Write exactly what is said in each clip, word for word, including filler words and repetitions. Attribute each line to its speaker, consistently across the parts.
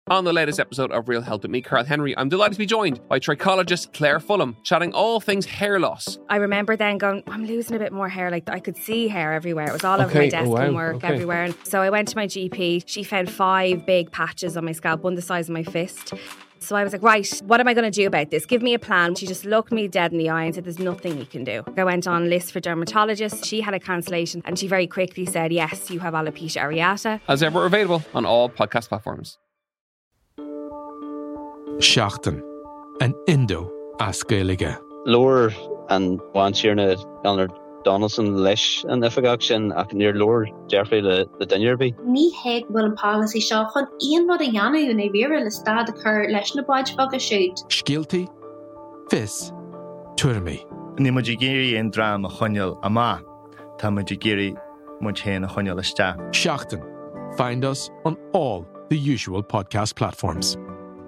Speaker 1: On the latest episode of Real Health with me, Carl Henry, I'm delighted to be joined by trichologist Claire Fulham, chatting all things hair loss.
Speaker 2: I remember then going, I'm losing a bit more hair. Like, I could see hair everywhere. It was all over
Speaker 1: Okay.
Speaker 2: my desk
Speaker 1: Oh, wow.
Speaker 2: and work
Speaker 1: Okay.
Speaker 2: everywhere. And so I went to my G P. She found five big patches on my scalp, one the size of my fist. So I was like, right, what am I going to do about this? Give me a plan. She just looked me dead in the eye and said, there's nothing you can do. I went on list for dermatologists. She had a cancellation and she very quickly said, yes, you have alopecia areata.
Speaker 1: As ever, available on all podcast platforms.
Speaker 3: Seachtain, an Indo as Gaeilge.
Speaker 4: Lower and once you're in a Donald Donaldson leis and ifagach sin ach near lower Jeffrey le the dinnerby.
Speaker 5: Ní héag bhfuil an policy seo chun aon rud a dhéanamh na bhíre le stad a chur leis na baid bag a siúd.
Speaker 3: Scialtaí, fis, tuirmí.
Speaker 6: Ní muid géirí an drám a choinneal amá, tá muid géirí muid héan a choinneal iste.
Speaker 3: Seachtain. Find us on all the usual podcast platforms.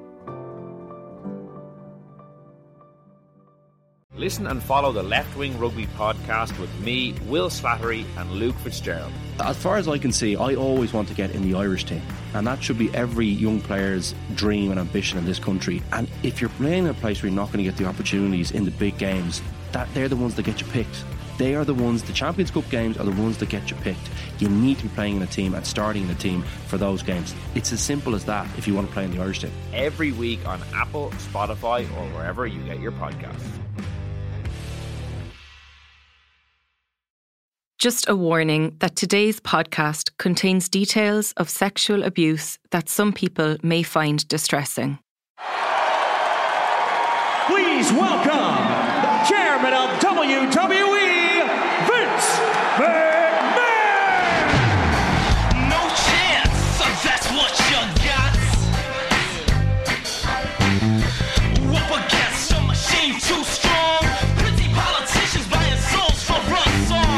Speaker 7: Listen and follow the Left Wing Rugby podcast with me, Will Slattery and Luke Fitzgerald.
Speaker 8: As far as I can see, I always want to get in the Irish team. And that should be every young player's dream and ambition in this country. And if you're playing in a place where you're not going to get the opportunities in the big games, that they're the ones that get you picked. They are the ones, the Champions Cup games are the ones that get you picked. You need to be playing in a team and starting in a team for those games. It's as simple as that if you want to play in the Irish team.
Speaker 7: Every week on Apple, Spotify, or wherever you get your podcasts.
Speaker 9: Just a warning that today's podcast contains details of sexual abuse that some people may find distressing.
Speaker 10: Please welcome the chairman of W W E, Vince McMahon!
Speaker 11: No chance, so that's what you got. Up against a machine too strong. Pretty politicians buying souls for us all.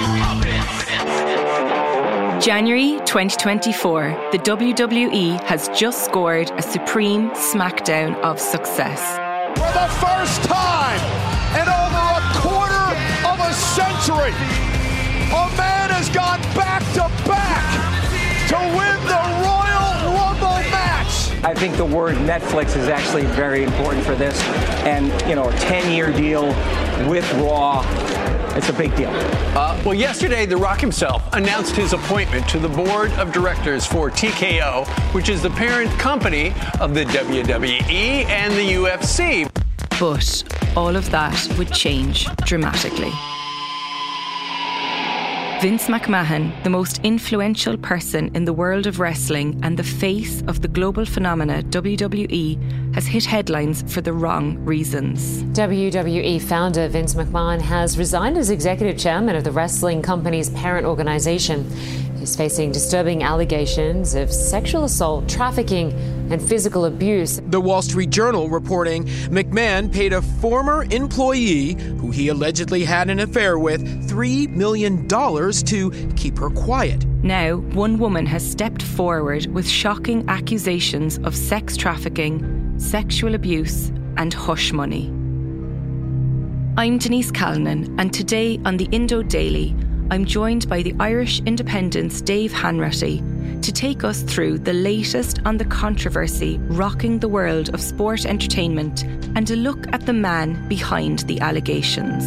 Speaker 9: January twenty twenty-four, the W W E has just scored a supreme smackdown of success.
Speaker 10: For the first time in over a quarter of a century, a man has gone back to back to win the Royal Rumble match.
Speaker 12: I think the word Netflix is actually very important for this. And, you know, a ten-year deal with Raw, it's a big deal.
Speaker 13: Uh, well, yesterday, The Rock himself announced his appointment to the board of directors for T K O, which is the parent company of the W W E and the U F C.
Speaker 9: But all of that would change dramatically. Vince McMahon, the most influential person in the world of wrestling and the face of the global phenomena W W E, has hit headlines for the wrong reasons.
Speaker 14: W W E founder Vince McMahon has resigned as executive chairman of the wrestling company's parent organization. He's facing disturbing allegations of sexual assault, trafficking, and physical abuse.
Speaker 15: The Wall Street Journal reporting McMahon paid a former employee who he allegedly had an affair with three million dollars to keep her quiet.
Speaker 9: Now, one woman has stepped forward with shocking accusations of sex trafficking, sexual abuse, and hush money. I'm Denise Callinan, and today on the Indo Daily, I'm joined by the Irish Independent's Dave Hanratty to take us through the latest on the controversy rocking the world of sport entertainment and a look at the man behind the allegations.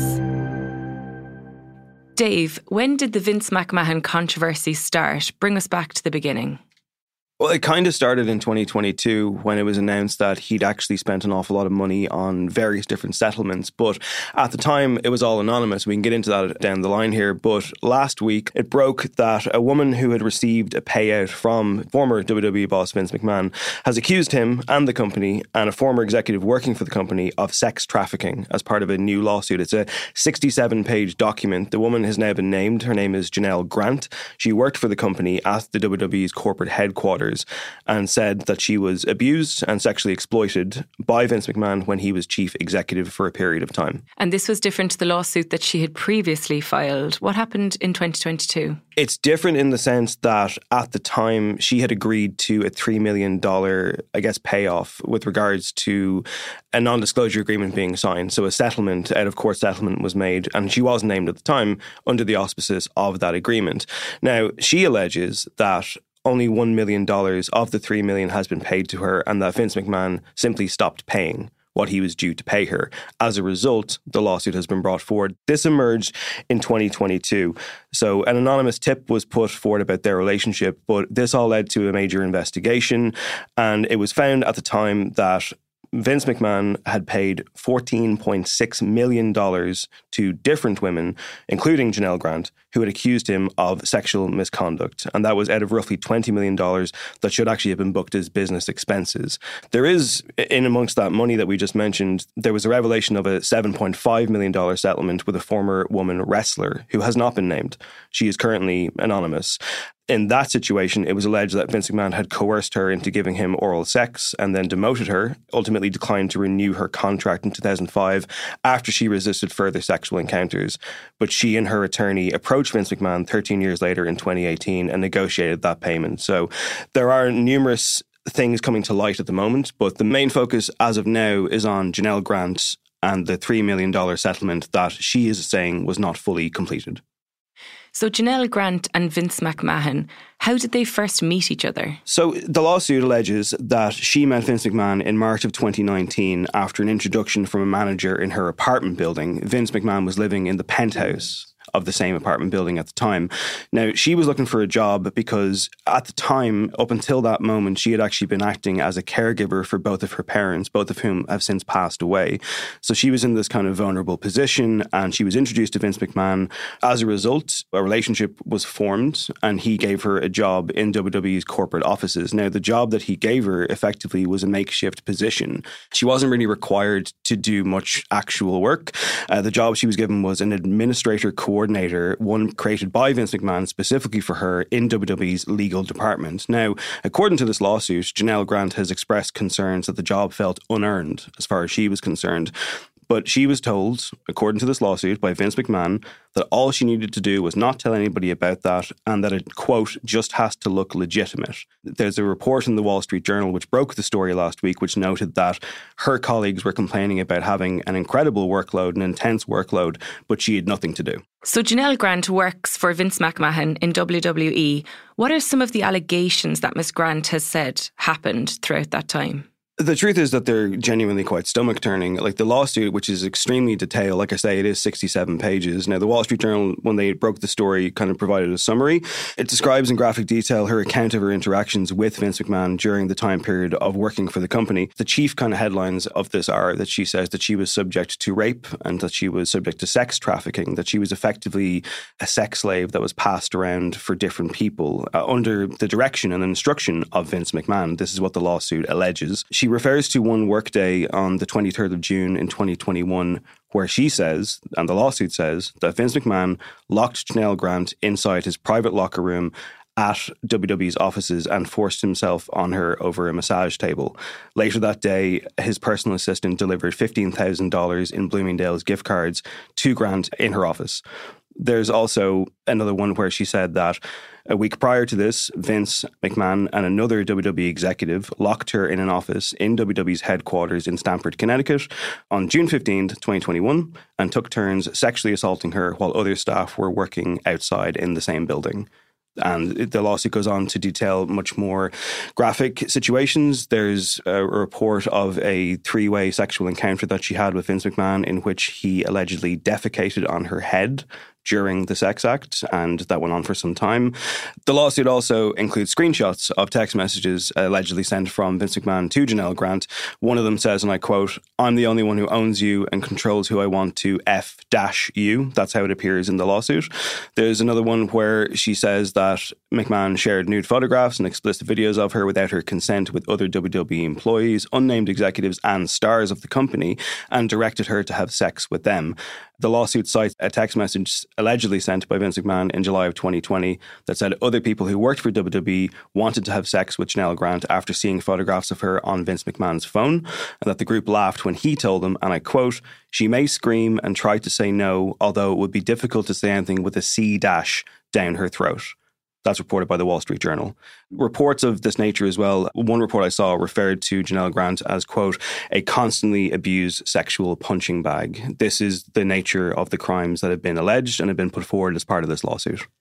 Speaker 9: Dave, when did the Vince McMahon controversy start? Bring us back to the beginning.
Speaker 8: Well, it kind of started in twenty twenty-two when it was announced that he'd actually spent an awful lot of money on various different settlements. But at the time, it was all anonymous. We can get into that down the line here. But last week, it broke that a woman who had received a payout from former W W E boss Vince McMahon has accused him and the company and a former executive working for the company of sex trafficking as part of a new lawsuit. It's a sixty-seven page document. The woman has now been named. Her name is Janelle Grant. She worked for the company at the W W E's corporate headquarters and said that she was abused and sexually exploited by Vince McMahon when he was chief executive for a period of time.
Speaker 9: And this was different to the lawsuit that she had previously filed. What happened in twenty twenty-two?
Speaker 8: It's different in the sense that at the time she had agreed to a three million dollars, I guess, payoff with regards to a non-disclosure agreement being signed. So a settlement, out of court settlement was made, and she wasn't named at the time under the auspices of that agreement. Now, she alleges that only one million dollars of the three million dollars has been paid to her, and that Vince McMahon simply stopped paying what he was due to pay her. As a result, the lawsuit has been brought forward. This emerged in twenty twenty-two. So an anonymous tip was put forward about their relationship, but this all led to a major investigation, and it was found at the time that Vince McMahon had paid fourteen point six million dollars to different women, including Janelle Grant, who had accused him of sexual misconduct. And that was out of roughly twenty million dollars that should actually have been booked as business expenses. There is, in amongst that money that we just mentioned, there was a revelation of a seven point five million dollars settlement with a former woman wrestler who has not been named. She is currently anonymous. In that situation, it was alleged that Vince McMahon had coerced her into giving him oral sex and then demoted her, ultimately declined to renew her contract in two thousand five after she resisted further sexual encounters. But she and her attorney approached Vince McMahon thirteen years later in twenty eighteen and negotiated that payment. So there are numerous things coming to light at the moment, but the main focus as of now is on Janelle Grant and the three million dollars settlement that she is saying was not fully completed.
Speaker 9: So Janelle Grant and Vince McMahon, how did they first meet each other?
Speaker 8: So the lawsuit alleges that she met Vince McMahon in March of twenty nineteen after an introduction from a manager in her apartment building. Vince McMahon was living in the penthouse of the same apartment building at the time. Now, she was looking for a job because at the time, up until that moment, she had actually been acting as a caregiver for both of her parents, both of whom have since passed away. So she was in this kind of vulnerable position, and she was introduced to Vince McMahon. As a result, a relationship was formed, and he gave her a job in W W E's corporate offices. Now, the job that he gave her effectively was a makeshift position. She wasn't really required to do much actual work. Uh, the job she was given was an administrator coordinator coordinator, one created by Vince McMahon specifically for her in W W E's legal department. Now, according to this lawsuit, Janelle Grant has expressed concerns that the job felt unearned as far as she was concerned. But she was told, according to this lawsuit by Vince McMahon, that all she needed to do was not tell anybody about that and that it, quote, just has to look legitimate. There's a report in the Wall Street Journal which broke the story last week, which noted that her colleagues were complaining about having an incredible workload, an intense workload, but she had nothing to do.
Speaker 9: So Janelle Grant works for Vince McMahon in W W E. What are some of the allegations that Miss Grant has said happened throughout that time?
Speaker 8: The truth is that they're genuinely quite stomach-turning. Like the lawsuit, which is extremely detailed, like I say, it is sixty-seven pages. Now, the Wall Street Journal, when they broke the story, kind of provided a summary. It describes in graphic detail her account of her interactions with Vince McMahon during the time period of working for the company. The chief kind of headlines of this are that she says that she was subject to rape and that she was subject to sex trafficking, that she was effectively a sex slave that was passed around for different people uh, under the direction and instruction of Vince McMahon. This is what the lawsuit alleges. She refers to one workday on the twenty-third of June in twenty twenty-one where she says, and the lawsuit says, that Vince McMahon locked Janelle Grant inside his private locker room at W W E's offices and forced himself on her over a massage table. Later that day, his personal assistant delivered fifteen thousand dollars in Bloomingdale's gift cards to Grant in her office. There's also another one where she said that a week prior to this, Vince McMahon and another W W E executive locked her in an office in W W E's headquarters in Stamford, Connecticut on June fifteenth, twenty twenty-one and took turns sexually assaulting her while other staff were working outside in the same building. And the lawsuit goes on to detail much more graphic situations. There's a report of a three-way sexual encounter that she had with Vince McMahon in which he allegedly defecated on her head during the sex act, and that went on for some time. The lawsuit also includes screenshots of text messages allegedly sent from Vince McMahon to Janelle Grant. One of them says, and I quote, "I'm the only one who owns you and controls who I want to F dash you." That's how it appears in the lawsuit. There's another one where she says that McMahon shared nude photographs and explicit videos of her without her consent with other W W E employees, unnamed executives and stars of the company, and directed her to have sex with them. The lawsuit cites a text message allegedly sent by Vince McMahon in July of twenty twenty that said other people who worked for W W E wanted to have sex with Janelle Grant after seeing photographs of her on Vince McMahon's phone, and that the group laughed when he told them, and I quote, "She may scream and try to say no, although it would be difficult to say anything with a C dash down her throat." That's reported by the Wall Street Journal. Reports of this nature as well. One report I saw referred to Janelle Grant as, quote, "a constantly abused sexual punching bag." This is the nature of the crimes that have been alleged and have been put forward as part of this lawsuit.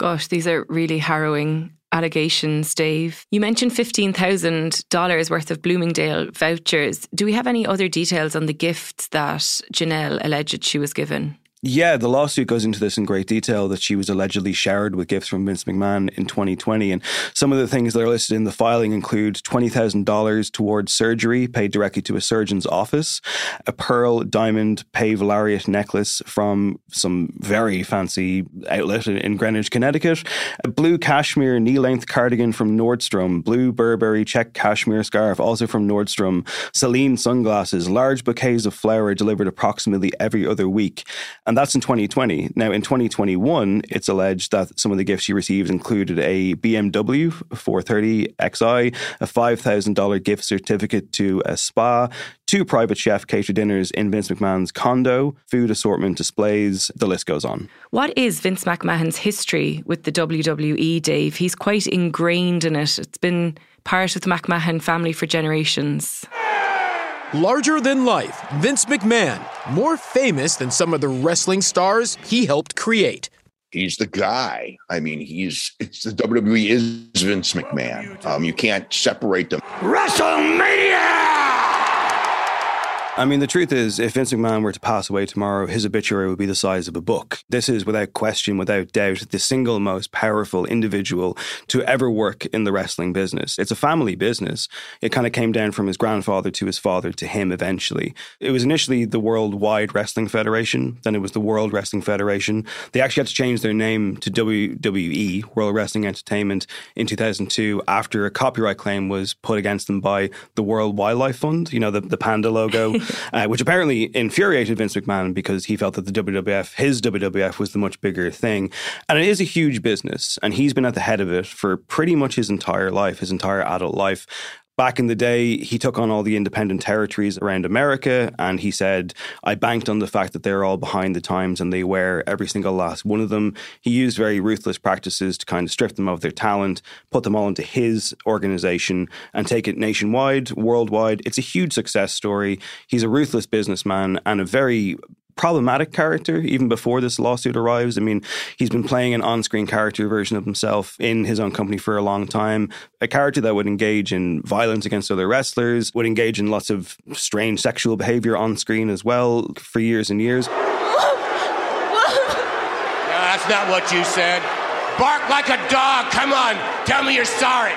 Speaker 9: Gosh, these are really harrowing allegations, Dave. You mentioned fifteen thousand dollars worth of Bloomingdale vouchers. Do we have any other details on the gifts that Janelle alleged she was given?
Speaker 8: Yeah, the lawsuit goes into this in great detail, that she was allegedly showered with gifts from Vince McMahon in twenty twenty. And some of the things that are listed in the filing include twenty thousand dollars towards surgery paid directly to a surgeon's office, a pearl diamond pave lariat necklace from some very fancy outlet in Greenwich, Connecticut, a blue cashmere knee-length cardigan from Nordstrom, blue Burberry check cashmere scarf also from Nordstrom, Celine sunglasses, large bouquets of flower delivered approximately every other week. And that's in twenty twenty. Now, in twenty twenty-one, it's alleged that some of the gifts she received included a B M W four thirty X I, a five thousand dollars gift certificate to a spa, two private chef catered dinners in Vince McMahon's condo, food assortment displays, the list goes on.
Speaker 9: What is Vince McMahon's history with the W W E, Dave? He's quite ingrained in it. It's been part of the McMahon family for generations.
Speaker 15: Larger than life, Vince McMahon, more famous than some of the wrestling stars he helped create.
Speaker 16: He's the guy. I mean, he's it's the W W E is Vince McMahon. Um, you can't separate them. WrestleMania!
Speaker 8: I mean, the truth is, if Vince McMahon were to pass away tomorrow, his obituary would be the size of a book. This is, without question, without doubt, the single most powerful individual to ever work in the wrestling business. It's a family business. It kind of came down from his grandfather to his father to him eventually. It was initially the Worldwide Wrestling Federation, then it was the World Wrestling Federation. They actually had to change their name to W W E, World Wrestling Entertainment, in two thousand two after a copyright claim was put against them by the World Wildlife Fund, you know, the, the panda logo. Uh, which apparently infuriated Vince McMahon because he felt that the W W F, his W W F, was the much bigger thing. And it is a huge business, and he's been at the head of it for pretty much his entire life, his entire adult life. Back in the day, he took on all the independent territories around America, and he said, I banked on the fact that they're all behind the times and they wear every single last one of them. He used very ruthless practices to kind of strip them of their talent, put them all into his organization and take it nationwide, worldwide. It's a huge success story. He's a ruthless businessman and a very problematic character even before this lawsuit arrives. I mean, he's been playing an on-screen character version of himself in his own company for a long time, a character that would engage in violence against other wrestlers, would engage in lots of strange sexual behavior on screen as well for years and years.
Speaker 11: No, that's not what you said. Bark like a dog. Come on, tell me you're sorry.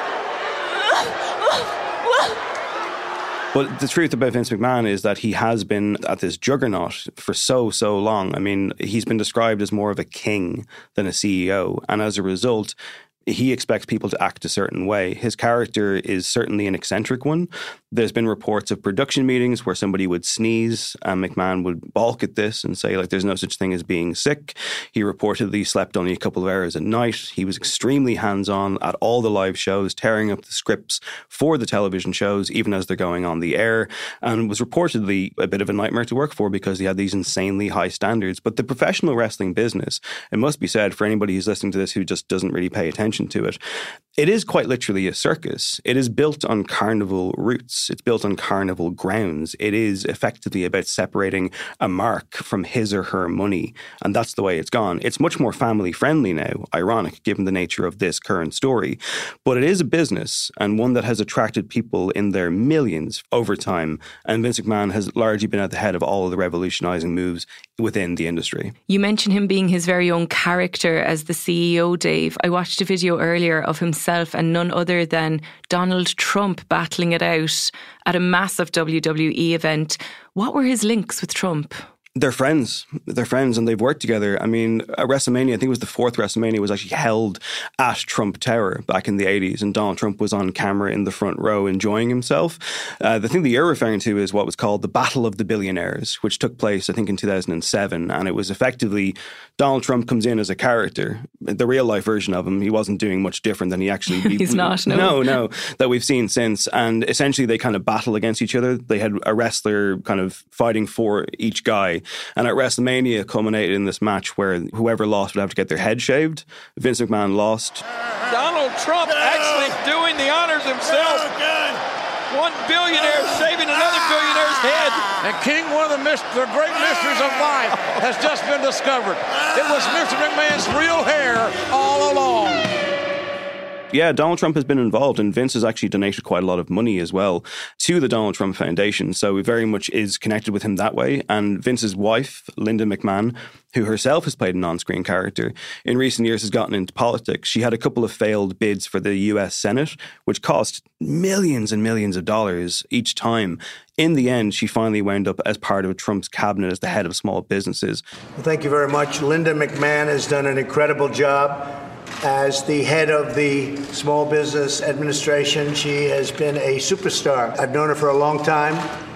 Speaker 8: But the truth about Vince McMahon is that he has been at this juggernaut for so, so long. I mean, he's been described as more of a king than a C E O. And as a result, he expects people to act a certain way. His character is certainly an eccentric one. There's been reports of production meetings where somebody would sneeze and McMahon would balk at this and say, like, there's no such thing as being sick. He reportedly slept only a couple of hours at night. He was extremely hands-on at all the live shows, tearing up the scripts for the television shows, even as they're going on the air, and was reportedly a bit of a nightmare to work for because he had these insanely high standards. But the professional wrestling business, it must be said for anybody who's listening to this who just doesn't really pay attention to it, it is quite literally a circus. It is built on carnival roots. It's built on carnival grounds. It is effectively about separating a mark from his or her money. And that's the way it's gone. It's much more family friendly now, ironic, given the nature of this current story. But it is a business, and one that has attracted people in their millions over time. And Vince McMahon has largely been at the head of all of the revolutionizing moves within the industry.
Speaker 9: You mentioned him being his very own character as the C E O, Dave. I watched a video earlier of himself and none other than Donald Trump battling it out at a massive W W E event. What were his links with Trump?
Speaker 8: They're friends. They're friends and they've worked together. I mean, at WrestleMania, I think it was the fourth WrestleMania, was actually held at Trump Tower back in the eighties, and Donald Trump was on camera in the front row enjoying himself. Uh, the thing that you're referring to is what was called the Battle of the Billionaires, which took place, I think, in two thousand seven, and it was effectively Donald Trump comes in as a character. The real life version of him, he wasn't doing much different than he actually...
Speaker 9: He's we, not, no.
Speaker 8: No, no, that we've seen since. And essentially they kind of battle against each other. They had a wrestler kind of fighting for each guy. And at WrestleMania culminated in this match where whoever lost would have to get their head shaved. Vince McMahon lost.
Speaker 17: Donald Trump actually doing the honors himself. One, billionaire saving another billionaire's head.
Speaker 10: And King, one of the, myst- the great mysteries of life, has just been discovered. It was Mister McMahon's real hair all along.
Speaker 8: Yeah, Donald Trump has been involved, and Vince has actually donated quite a lot of money as well to the Donald Trump Foundation. So he very much is connected with him that way. And Vince's wife, Linda McMahon, who herself has played an on-screen character, in recent years has gotten into politics. She had a couple of failed bids for the U S Senate, which cost millions and millions of dollars each time. In the end, she finally wound up as part of Trump's cabinet as the head of small businesses.
Speaker 18: Well, thank you very much. Linda McMahon has done an incredible job. As the head of the Small Business Administration, she has been a superstar. I've known her for a long time.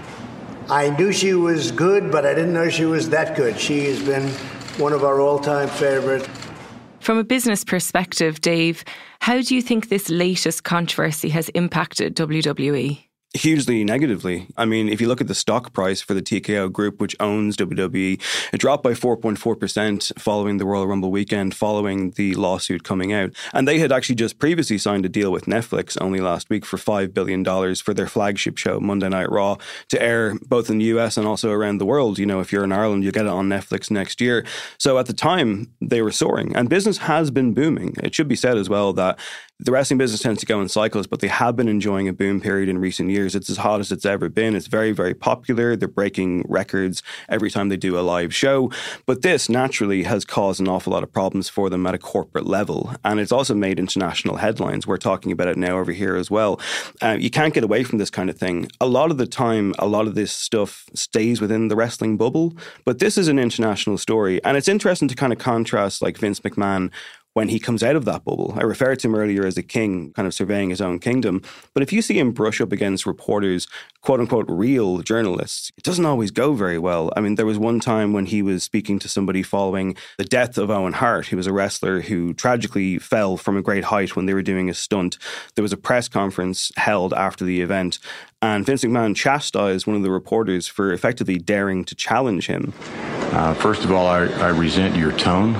Speaker 18: I knew she was good, but I didn't know she was that good. She has been one of our all-time favorites.
Speaker 9: From a business perspective, Dave, how do you think this latest controversy has impacted W W E?
Speaker 8: Hugely negatively. I mean, if you look at the stock price for the T K O group, which owns W W E, it dropped by four point four percent following the Royal Rumble weekend, following the lawsuit coming out. And they had actually just previously signed a deal with Netflix only last week for five billion dollars for their flagship show, Monday Night Raw, to air both in the U S and also around the world. You know, if you're in Ireland, you'll get it on Netflix next year. So at the time, they were soaring. And business has been booming. It should be said as well that the wrestling business tends to go in cycles, but they have been enjoying a boom period in recent years. It's as hot as it's ever been. It's very, very popular. They're breaking records every time they do a live show. But this naturally has caused an awful lot of problems for them at a corporate level. And it's also made international headlines. We're talking about it now over here as well. Uh, you can't get away from this kind of thing. A lot of the time, a lot of this stuff stays within the wrestling bubble. But this is an international story. And it's interesting to kind of contrast like Vince McMahon when he comes out of that bubble. I referred to him earlier as a king, kind of surveying his own kingdom. But if you see him brush up against reporters, quote unquote, real journalists, it doesn't always go very well. I mean, there was one time when he was speaking to somebody following the death of Owen Hart, who was a wrestler who tragically fell from a great height when they were doing a stunt. There was a press conference held after the event, and Vince McMahon chastised one of the reporters for effectively daring to challenge him.
Speaker 19: Uh, first of all, I, I resent your tone.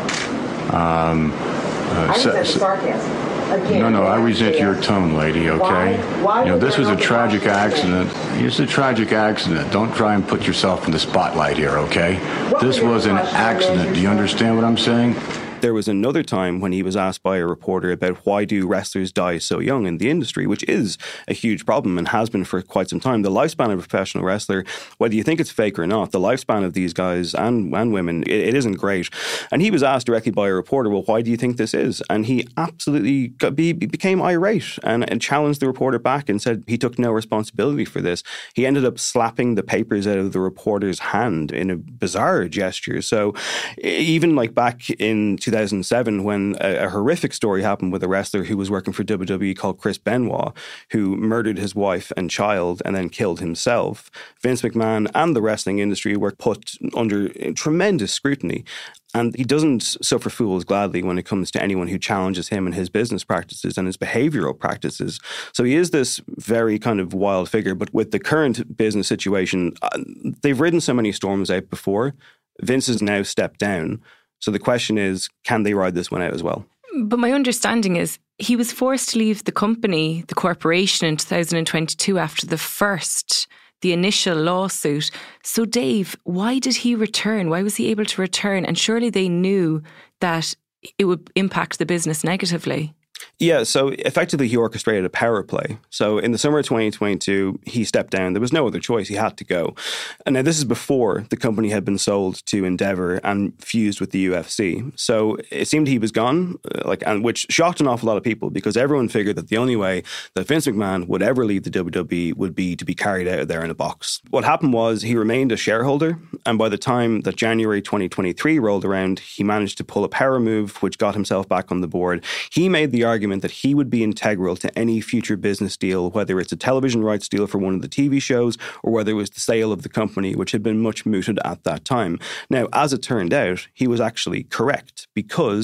Speaker 19: Um, uh,
Speaker 20: I resent so, sarcasm. Again,
Speaker 19: no, no, I resent your tone, lady, okay?
Speaker 20: Why, why
Speaker 19: you know, this was a tragic accident.
Speaker 20: Today?
Speaker 19: It's a tragic accident. Don't try and put yourself in the spotlight here, okay?
Speaker 20: What
Speaker 19: this was an accident. Do you understand what I'm saying?
Speaker 8: There was another time when he was asked by a reporter about why do wrestlers die so young in the industry, which is a huge problem and has been for quite some time. The lifespan of a professional wrestler, whether you think it's fake or not, the lifespan of these guys and, and women, it, it isn't great. And he was asked directly by a reporter, well, why do you think this is? And he absolutely got, be, became irate and, and challenged the reporter back and said he took no responsibility for this. He ended up slapping the papers out of the reporter's hand in a bizarre gesture. So even like back in two thousand seven, when a, a horrific story happened with a wrestler who was working for W W E called Chris Benoit, who murdered his wife and child and then killed himself, Vince McMahon and the wrestling industry were put under tremendous scrutiny. And he doesn't suffer fools gladly when it comes to anyone who challenges him and his business practices and his behavioral practices. So he is this very kind of wild figure. But with the current business situation, uh, they've ridden so many storms out before. Vince has now stepped down. So the question is, can they ride this one out as well?
Speaker 9: But my understanding is he was forced to leave the company, the corporation, in two thousand twenty-two after the first, the initial lawsuit. So Dave, why did he return? Why was he able to return? And surely they knew that it would impact the business negatively.
Speaker 8: Yeah, so effectively he orchestrated a power play. So in the summer of twenty twenty-two, he stepped down. There was no other choice. He had to go. And now this is before the company had been sold to Endeavour and fused with the U F C. So it seemed he was gone, like, and which shocked an awful lot of people because everyone figured that the only way that Vince McMahon would ever leave the W W E would be to be carried out of there in a box. What happened was he remained a shareholder, and by the time that January twenty twenty-three rolled around, he managed to pull a power move which got himself back on the board. He made the argument that he would be integral to any future business deal, whether it's a television rights deal for one of the T V shows or whether it was the sale of the company, which had been much mooted at that time. Now, as it turned out, he was actually correct because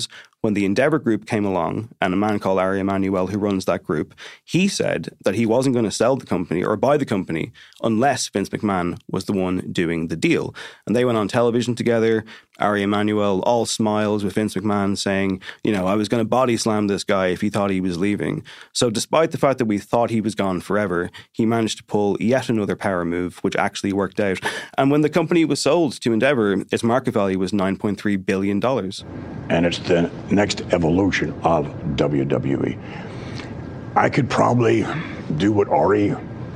Speaker 8: when the Endeavour Group came along, and a man called Ari Emanuel, who runs that group, he said that he wasn't going to sell the company or buy the company unless Vince McMahon was the one doing the deal. And they went on television together. Ari Emanuel all smiles with Vince McMahon saying, you know, I was going to body slam this guy if he thought he was leaving. So despite the fact that we thought he was gone forever, he managed to pull yet another power move, which actually worked out. And when the company was sold to Endeavour, its market value was nine point three billion dollars.
Speaker 21: And it's the next evolution of W W E. I could probably do what Ari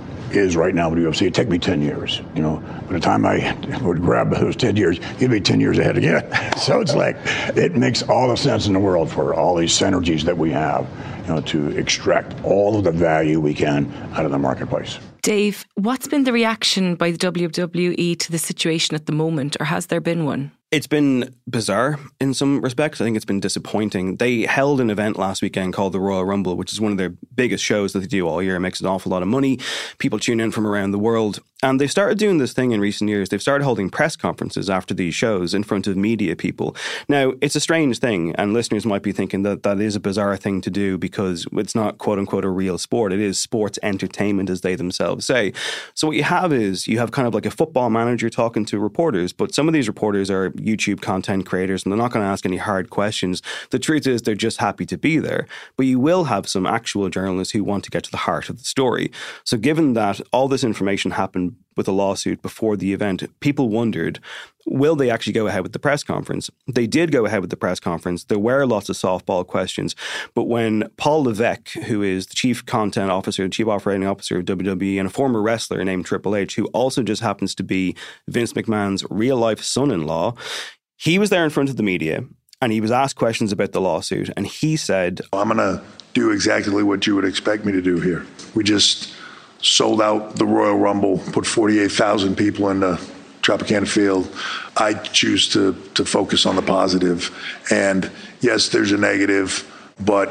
Speaker 21: is right now with U F C. It'd take me ten years. You know, by the time I would grab those ten years, he'd be ten years ahead again. So it's like, it makes all the sense in the world for all these synergies that we have, you know, to extract all of the value we can out of the marketplace.
Speaker 9: Dave, what's been the reaction by the W W E to the situation at the moment, or has there been one?
Speaker 8: It's been bizarre in some respects. I think it's been disappointing. They held an event last weekend called the Royal Rumble, which is one of their biggest shows that they do all year. It makes an awful lot of money. People tune in from around the world. And they've started doing this thing in recent years. They've started holding press conferences after these shows in front of media people. Now, it's a strange thing, and listeners might be thinking that that is a bizarre thing to do because it's not, quote unquote, a real sport. It is sports entertainment, as they themselves say. So what you have is you have kind of like a football manager talking to reporters, but some of these reporters are YouTube content creators and they're not going to ask any hard questions. The truth is they're just happy to be there. But you will have some actual journalists who want to get to the heart of the story. So given that all this information happened with a lawsuit before the event, people wondered, will they actually go ahead with the press conference? They did go ahead with the press conference. There were lots of softball questions. But when Paul Levesque, who is the chief content officer, chief operating officer of W W E and a former wrestler named Triple H, who also just happens to be Vince McMahon's real-life son-in-law, he was there in front of the media and he was asked questions about the lawsuit. And he said,
Speaker 22: I'm going to do exactly what you would expect me to do here. We just sold out the Royal Rumble, put forty-eight thousand people in the Tropicana Field. I choose to to focus on the positive. And yes, there's a negative, but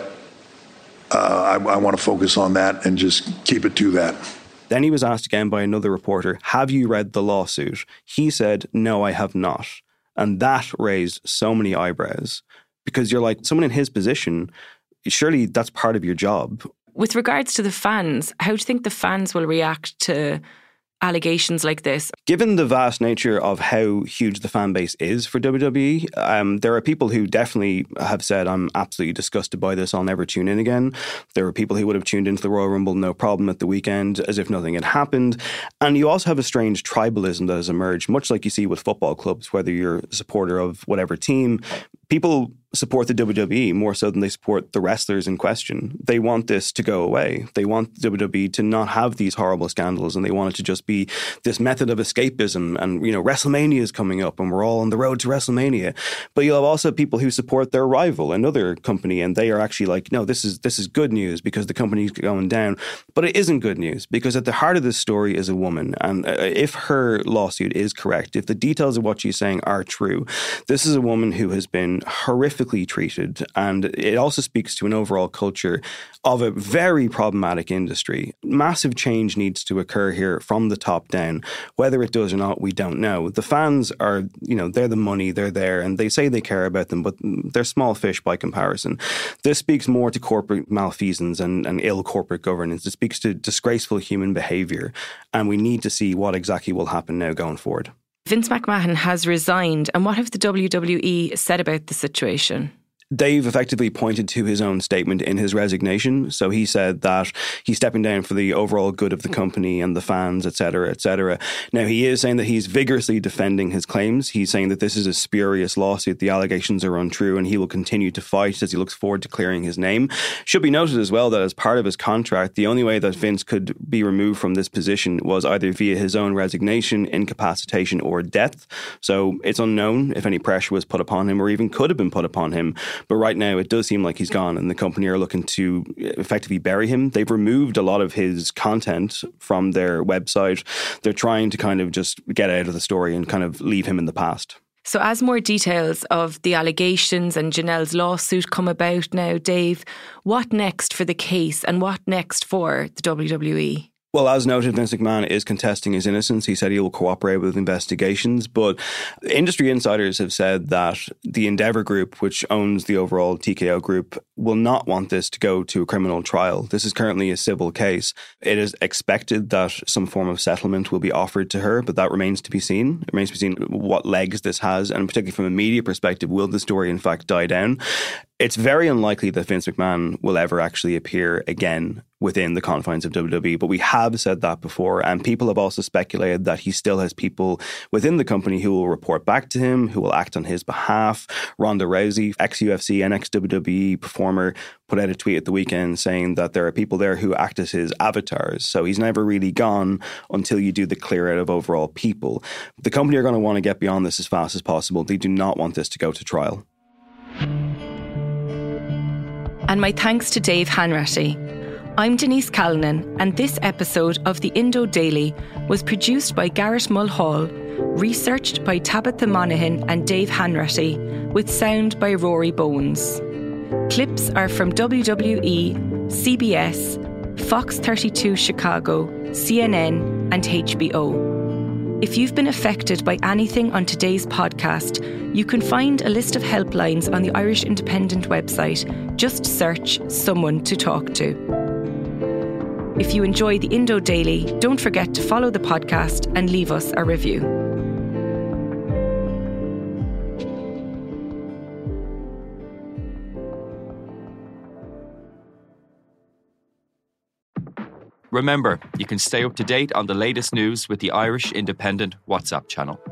Speaker 22: uh, I, I want to focus on that and just keep it to that.
Speaker 8: Then he was asked again by another reporter, have you read the lawsuit? He said, no, I have not. And that raised so many eyebrows because you're like, someone in his position, surely that's part of your job.
Speaker 9: With regards to the fans, how do you think the fans will react to allegations like this?
Speaker 8: Given the vast nature of how huge the fan base is for W W E, um, there are people who definitely have said, I'm absolutely disgusted by this, I'll never tune in again. There are people who would have tuned into the Royal Rumble no problem at the weekend, as if nothing had happened. And you also have a strange tribalism that has emerged, much like you see with football clubs, whether you're a supporter of whatever team. People support the W W E more so than they support the wrestlers in question. They want this to go away. They want the W W E to not have these horrible scandals, and they want it to just be this method of escapism. And, you know, WrestleMania is coming up and we're all on the road to WrestleMania. But you'll have also people who support their rival, another company, and they are actually like, no, this is this is good news because the company's going down. But it isn't good news because at the heart of this story is a woman. And if her lawsuit is correct, if the details of what she's saying are true, this is a woman who has been horrifically treated, and it also speaks to an overall culture of a very problematic industry. Massive change needs to occur here from the top down. Whether it does or not, we don't know. The fans are, you know, they're the money, they're there, and they say they care about them, but they're small fish by comparison. This speaks more to corporate malfeasance and, and ill corporate governance. It speaks to disgraceful human behaviour, and we need to see what exactly will happen now going forward.
Speaker 9: Vince McMahon has resigned, and what have the W W E said about the situation?
Speaker 8: Dave effectively pointed to his own statement in his resignation. So he said that he's stepping down for the overall good of the company and the fans, et cetera, et cetera. Now, he is saying that he's vigorously defending his claims. He's saying that this is a spurious lawsuit. The allegations are untrue, and he will continue to fight as he looks forward to clearing his name. Should be noted as well that as part of his contract, the only way that Vince could be removed from this position was either via his own resignation, incapacitation, or death. So it's unknown if any pressure was put upon him or even could have been put upon him. But right now, it does seem like he's gone, and the company are looking to effectively bury him. They've removed a lot of his content from their website. They're trying to kind of just get out of the story and kind of leave him in the past.
Speaker 9: So as more details of the allegations and Janelle's lawsuit come about now, Dave, what next for the case and what next for the W W E?
Speaker 8: Well, as noted, Vince McMahon is contesting his innocence. He said he will cooperate with investigations, but industry insiders have said that the Endeavour Group, which owns the overall T K O group, will not want this to go to a criminal trial. This is currently a civil case. It is expected that some form of settlement will be offered to her, but that remains to be seen. It remains to be seen what legs this has, and particularly from a media perspective, will the story in fact die down? It's very unlikely that Vince McMahon will ever actually appear again within the confines of W W E, but we have said that before, and people have also speculated that he still has people within the company who will report back to him, who will act on his behalf. Ronda Rousey, ex-U F C and ex-W W E performer, put out a tweet at the weekend saying that there are people there who act as his avatars, so he's never really gone until you do the clear out of overall people. The company are going to want to get beyond this as fast as possible. They do not want this to go to trial.
Speaker 9: And my thanks to Dave Hanratty. I'm Denise Callanan, and this episode of the Indo Daily was produced by Garrett Mulhall, researched by Tabitha Monaghan and Dave Hanratty, with sound by Rory Bones. Clips are from W W E, C B S, Fox thirty-two Chicago, C N N and H B O. If you've been affected by anything on today's podcast, you can find a list of helplines on the Irish Independent website. Just search Someone to Talk To. If you enjoy the Indo Daily, don't forget to follow the podcast and leave us a review.
Speaker 1: Remember, you can stay up to date on the latest news with the Irish Independent WhatsApp channel.